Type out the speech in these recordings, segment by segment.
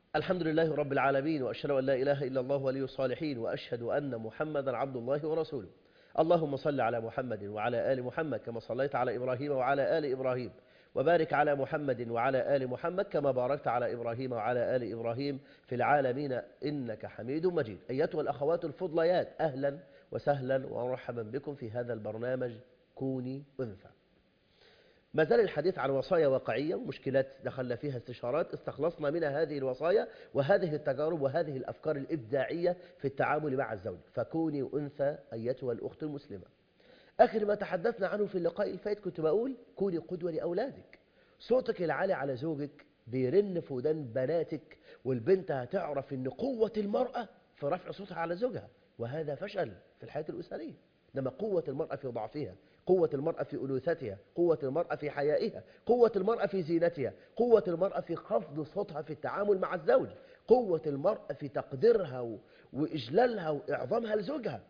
الحمد لله رب العالمين، وأشهد أن لا إله إلا الله ولي الصالحين، وأشهد أن محمدا عبد الله ورسوله. اللهم صل على محمد وعلى آل محمد كما صليت على إبراهيم وعلى آل إبراهيم، وبارك على محمد وعلى آل محمد كما باركت على إبراهيم وعلى آل إبراهيم في العالمين إنك حميد مجيد. أيتها الأخوات الفضليات، أهلا وسهلا ومرحبا بكم في هذا البرنامج كوني أنثى. ما زال الحديث عن وصايا واقعية ومشكلات دخلنا فيها استشارات استخلصنا منها هذه الوصايا وهذه التجارب وهذه الأفكار الإبداعية في التعامل مع الزوج. فكوني أنثى أيتها الأخت المسلمة. آخر ما تحدثنا عنه في اللقاء الفائت كنت بقول كوني قدوة لأولادك. صوتك العالي على زوجك بيرن في ودان بناتك، والبنت هتعرف أن قوة المرأة في رفع صوتها على زوجها، وهذا فشل في الحياة الأسرية. إنما قوة المرأة في ضعفها، قوة المرأة في أنوثتها، قوة المرأة في حيائها، قوة المرأة في زينتها، قوة المرأة في خفض صوتها في التعامل مع الزوج، قوة المرأة في تقديرها وإجلالها وإعظامها لزوجها.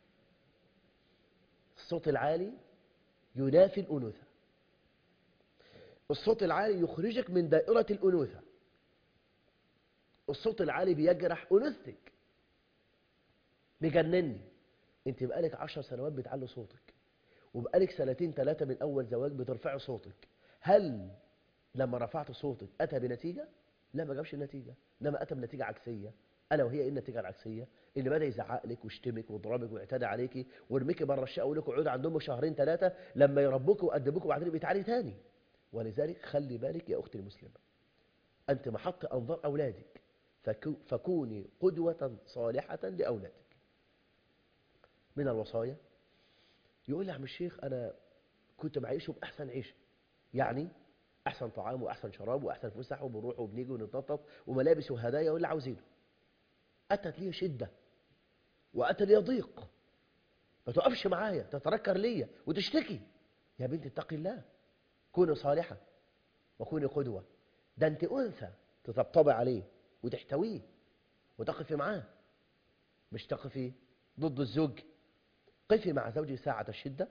الصوت العالي ينافي الأنوثة. الصوت العالي يخرجك من دائرة الأنوثة. الصوت العالي بيجرح أنوثتك. بيجنني. انت بقالك 10 سنوات بتعلي صوتك، وبقالك 2 3 من أول زواج بترفعي صوتك. هل لما رفعت صوتك أتى بنتيجة؟ لا، ما جابش نتيجة، إنما أتى بنتيجة عكسية. ألا وهي إيه النتيجة العكسية؟ إن بدأ يزعق لك ويشتمك ويضربك ويعتدى عليك ويرميك بره الشقة ويقول لك اقعدي عند أمك 2 3 لما يربوك ويأدبوك وبعدين بيتعالي تاني. ولذلك خلي بالك يا أختي المسلمة، أنت محط أنظار أولادك، فكوني قدوة صالحة لأولادك. من الوصايا يقول لي يا عم الشيخ أنا كنت بعيشه بأحسن عيشة، يعني أحسن طعام وأحسن شراب وأحسن فسح وبنروح وبنيجي ونتنطط وملابس وهدايا واللي عاوزينه. أتت لي شدة وأتى لي ضيق، ما تقفش معايا تتنكر ليا وتشتكي. يا بنت اتقي الله، كوني صالحة وكوني قدوة. ده أنت أنثى تطبطبي عليه وتحتويه وتقفي معاه، مش تقفي ضد الزوج. قفي مع زوجي ساعة الشدة،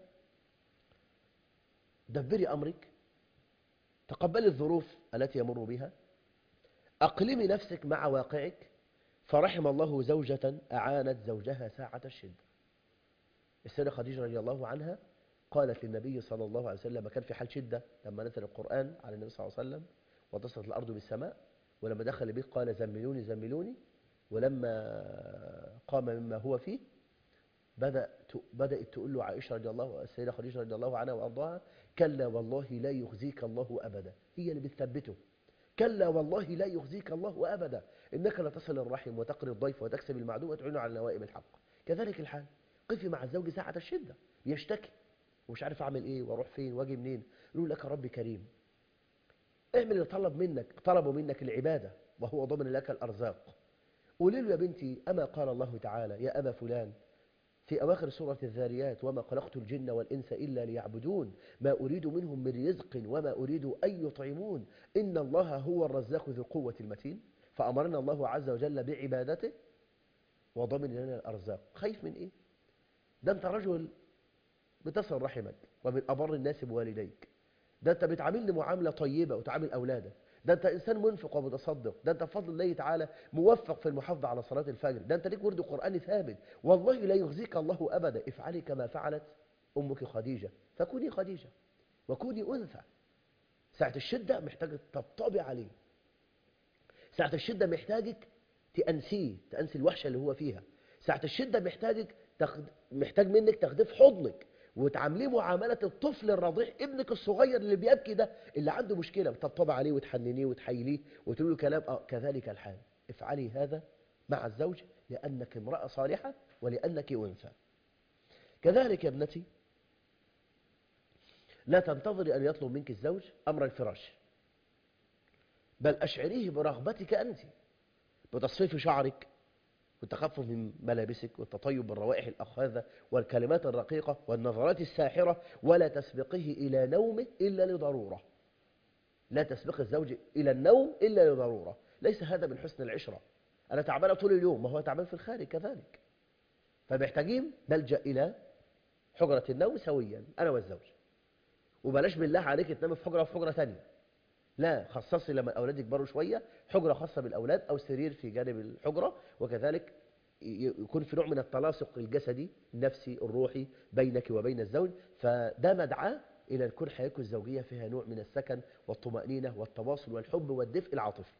دبري أمرك، تقبلي الظروف التي يمر بها، أقلمي نفسك مع واقعك. فرحم الله زوجة أعانت زوجها ساعة الشدة. السيدة خديجة رضي الله عنها قالت للنبي صلى الله عليه وسلم، كان في حال شدة لما نزل القرآن على النبي صلى الله عليه وسلم واتصلت الأرض بالسماء، ولما دخل البيت قال زملوني زملوني، ولما قام مما هو فيه بدأت تقول له عائشة رضي الله، السيدة خديجة رضي الله عنها وأرضاها، كلا والله لا يخزيك الله أبدا. هي اللي بتثبته. كلا والله لا يخزيك الله أبدا، إنك لتصل الرحم وتقري الضيف وتكسب المعدوم وتعين على نوائب الحق. كذلك الحال، قفي مع الزوج ساعة الشدة، بيشتكي ومش عارف أعمل إيه وأروح فين وأجي منين. يقول لك ربي كريم، اعمل اللي طلبوا منك العبادة وهو ضمن لك الأرزاق. قولي له يا بنتي أما قال الله تعالى يا أبا فلان في أواخر سورة الذاريات وما خلقت الجن والإنس إلا ليعبدون ما أريد منهم من رزق وما أريد أن يطعمون إن الله هو الرزاق ذو القوة المتين. فأمرنا الله عز وجل بعبادته وضمن لنا الأرزاق. خايف من إيه؟ ده أنت رجل بتصل رحمك ومن أبر الناس بوالديك، ده أنت بتعاملني معاملة طيبة وتعامل أولادك، ده أنت إنسان منفق ومتصدق، ده أنت بفضل الله تعالى موفق في المحافظة على صلاة الفجر، ده أنت ليك ورد قرآني ثابت. والله لا يخزيك الله أبدا. افعلي كما فعلت أمك خديجة، فكوني خديجة وكوني أنثى. ساعة الشدة محتاج تطبطبي عليه، ساعة الشدة محتاجك تأنسي الوحشة اللي هو فيها. ساعة الشدة محتاج منك تاخديه في حضنك وتعامليه معاملة الطفل الرضيع، ابنك الصغير اللي بيبكي ده اللي عنده مشكلة، بتطبطبي عليه وتحننيه وتحيليه وتقول له كلام. كذلك الحال، افعلي هذا مع الزوج لأنك امرأة صالحة ولأنك أنثى. كذلك يا ابنتي، لا تنتظري أن يطلب منك الزوج أمر الفراش، بل أشعريه برغبتك أنت بتصفيف شعرك والتخفف من ملابسك والتطيب بالروائح الأخاذة والكلمات الرقيقة والنظرات الساحرة. ولا تسبقه إلى نومه إلا لضرورة. لا تسبق الزوج إلى النوم إلا لضرورة. ليس هذا من حسن العشرة. أنا تعبان طول اليوم، ما هو تعبان في الخارج كذلك، فمحتاجين نلجأ إلى حجرة النوم سويا أنا والزوج. وبلاش بالله عليك تنام في حجرة تانية، لا، خصصي لما الأولاد يكبروا شوية حجرة خاصة بالأولاد أو سرير في جانب الحجرة، وكذلك يكون في نوع من التلاصق الجسدي النفسي الروحي بينك وبين الزوج، فده مدعاة إلى أن تكون حياتكم الزوجية فيها نوع من السكن والطمأنينة والتواصل والحب والدفء العاطفي.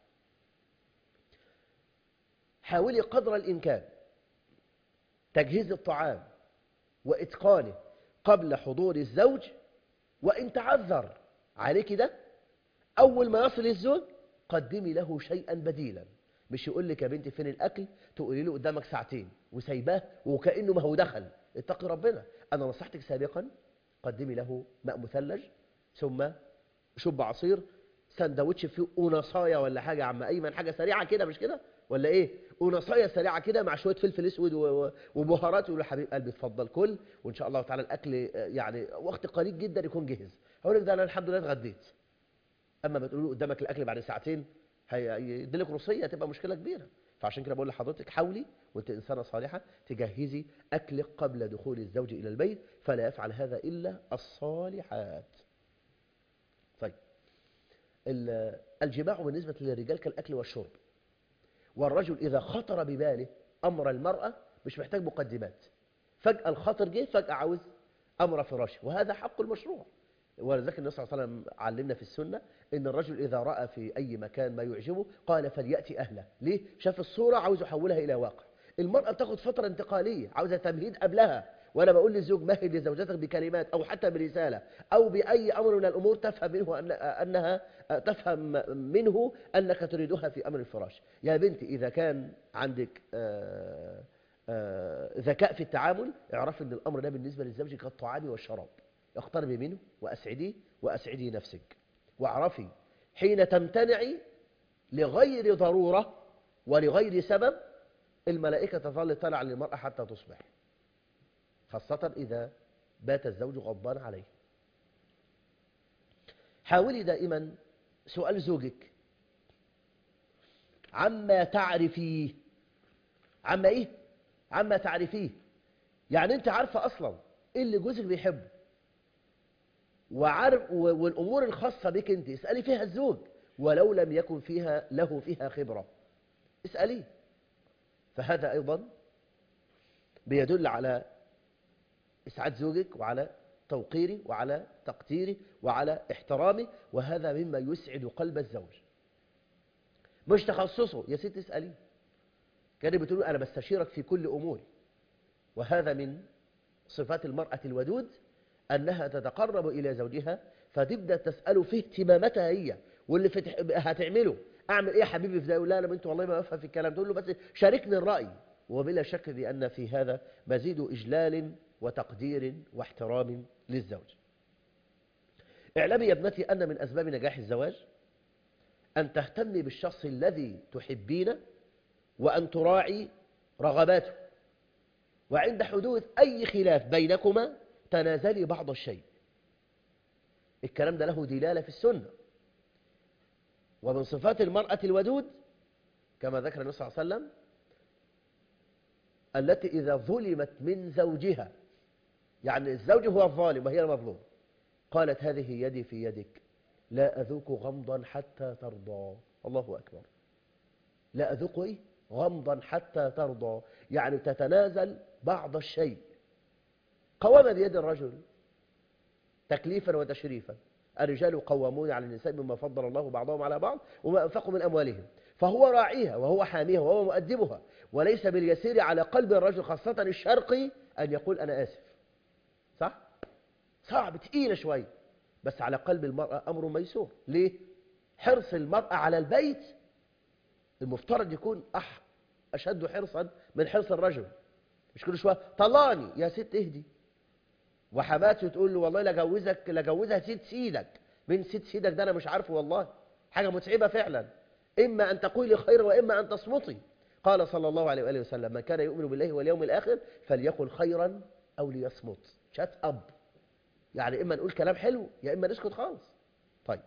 حاولي قدر الإمكان تجهيز الطعام وإتقانه قبل حضور الزوج، وإن تعذر عليك ده أول ما يصل الزوج قدمي له شيئا بديلا. مش يقول لك يا بنتي فين الأكل تقولي له قدامك ساعتين وسايباه وكأنه ما هو دخل. اتقي ربنا. أنا نصحتك سابقا قدمي له ماء مثلج، ثم شب عصير، سندوتش فيه قنصايه ولا حاجة يا عم أيمن، حاجة سريعة كده مش كده ولا إيه؟ قنصايه سريعة كده مع شوية فلفل أسود وبهارات، يقول له حبيب قلبي اتفضل كل، وإن شاء الله تعالى الأكل يعني وقت قليل جدا يكون جهز. هقول لك ده أنا الحمد لله اتغديت. أما ما تقول له قدامك الأكل بعد ساعتين هيديلك روسية، تبقى مشكلة كبيرة. فعشان كده بقول لحضرتك حاولي وانت إنسانة صالحة تجهزي أكلك قبل دخول الزوج إلى البيت، فلا يفعل هذا إلا الصالحات. طيب، الجماع بالنسبة للرجال كالأكل والشرب، والرجل إذا خطر بباله أمر المرأة مش محتاج مقدمات، فجأة الخطر جه، فجأة عاوز أمر فراشه، وهذا حق المشروع. ولذلك النبي صلى الله عليه وسلم علمنا في السنة إن الرجل إذا رأى في أي مكان ما يعجبه قال فليأتي أهله. ليه؟ شاف الصورة عاوز يحولها إلى واقع. المرأة بتاخد فترة انتقالية، عاوزة تمهيد قبلها. وأنا بقول للزوج مهد لزوجتك بكلمات أو حتى برسالة أو بأي أمر من الأمور تفهم منه أنها تفهم منه أنك تريدها في أمر الفراش. يا بنتي إذا كان عندك ذكاء في التعامل، اعرف أن الأمر ده بالنسبة للزوج كالطعام والشراب. اقتربي منه وأسعديه وأسعدي نفسك، واعرفي حين تمتنعي لغير ضرورة ولغير سبب الملائكة تظل تطلع للمرأة حتى تصبح، خاصة إذا بات الزوج غضبان عليه. حاولي دائما سؤال زوجك عما تعرفيه. عما إيه؟ عما تعرفيه. يعني أنت عارفة أصلا إيه اللي جوزك بيحبه، وعارف والأمور الخاصة بك أنت اسألي فيها الزوج، ولو لم يكن له فيها خبرة اسأليه. فهذا أيضا بيدل على إسعاد زوجك وعلى توقيره وعلى تقديره وعلى احترامه، وهذا مما يسعد قلب الزوج. مش تخصصه يا ست اسأليه، كان بتقول أنا بستشيرك في كل أموري. وهذا من صفات المرأة الودود أنها تتقرب إلى زوجها فتبدأ تسأله في اهتماماتها هي واللي هتعمله. أعمل إيه يا حبيبي في ده؟ يقول لا أنا بنت والله ما أفهم في الكلام. تقول له بس شاركني الرأي. وبلا شك بأن في هذا مزيد إجلال وتقدير واحترام للزوج. اعلمي يا ابنتي أن من أسباب نجاح الزواج أن تهتمي بالشخص الذي تحبينه وأن تراعي رغباته، وعند حدوث أي خلاف بينكما تنازلي بعض الشيء. الكلام ده له دلالة في السنة. ومن صفات المرأة الودود كما ذكر النبي صلى الله عليه وسلم التي إذا ظلمت من زوجها، يعني الزوج هو الظالم وهي المظلوم، قالت هذه يدي في يدك لا أذوق غمضا حتى ترضى. الله أكبر. لا أذوق إيه؟ غمضا حتى ترضى، يعني تتنازل بعض الشيء. قوام بيد الرجل تكليفا وتشريفا. الرجال قوامون على النساء بما فضل الله بعضهم على بعض وما أنفقوا من أموالهم، فهو راعيها وهو حاميها وهو مؤدبها. وليس باليسير على قلب الرجل خاصة الشرقي أن يقول أنا آسف. صح؟ صعب، تقيلة شوية، بس على قلب المرأة أمر ميسور. ليه؟ حرص المرأة على البيت المفترض يكون أشد حرصا من حرص الرجل. مش كل شوية طلاني يا ست اهدي، وحماته تقول له والله لا جوزها ست سيدك. من ست سيدك ده أنا مش عارفه والله، حاجة متعبة فعلا. إما أن تقولي خيرا وإما أن تصمتي. قال صلى الله عليه وآله وسلم من كان يؤمن بالله واليوم الآخر فليقل خيرا أو ليصمت. شات أب، يعني إما نقول كلام حلو يا إما نسكت خالص. طيب،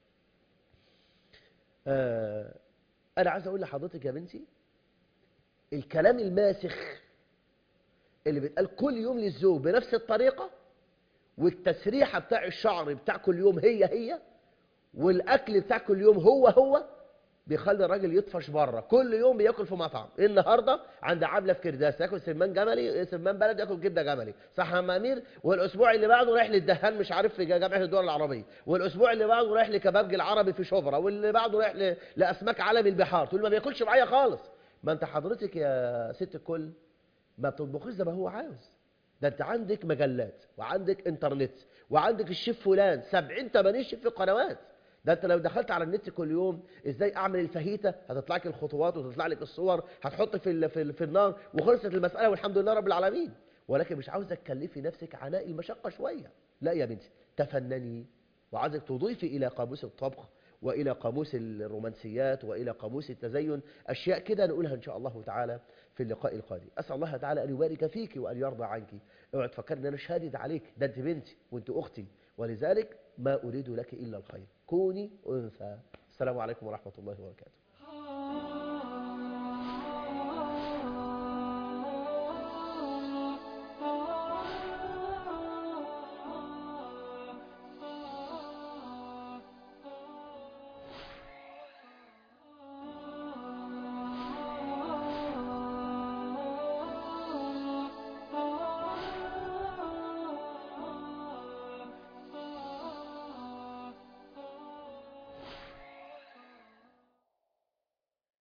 أنا عايز أقول لحضرتك يا بنتي الكلام الماسخ اللي بيتقال كل يوم للزوج بنفس الطريقة، والتسريحة بتاع الشعر بتاع كل يوم هي والاكل بتاع كل يوم هو بيخلي الراجل يطفش بره، كل يوم بياكل في مطعم. النهارده عند عامله في كرداس ياكل سمان جملي، سمان بلد، ياكل كبده جملي، صح يا عم امير؟ والاسبوع اللي بعده رايح للدهان مش عارف في جامعه الدول العربيه، والاسبوع اللي بعده رايح لكبابجي العربي في شبرا، واللي بعده رايح لاسماك عالم البحار. تقول ما بياكلش معايا خالص. ما انت حضرتك يا ست الكل ما بتطبخيش زي ما هو عاوز. ده انت عندك مجلات وعندك انترنت وعندك الشيف فلان 70 80 شيف في القنوات. ده انت لو دخلت على النت كل يوم ازاي اعمل الفاهيتا هتطلع لك الخطوات وتطلع لك الصور، هتحط في النار وخلصت المساله والحمد لله رب العالمين. ولكن مش عاوزك تكلفي نفسك عناء المشقه شويه. لا يا بنتي، تفنني، وعايزك تضيفي الى قاموس الطبخ والى قاموس الرومانسيات والى قاموس التزين اشياء كده نقولها ان شاء الله تعالى في اللقاء القادم. اسال الله تعالى ان يبارك فيك وان يرضى عنك. اوعي تفكر ان انا شادد عليك، ده انت بنتي وانت اختي، ولذلك ما اريد لك الا الخير. كوني انثى. السلام عليكم ورحمه الله وبركاته.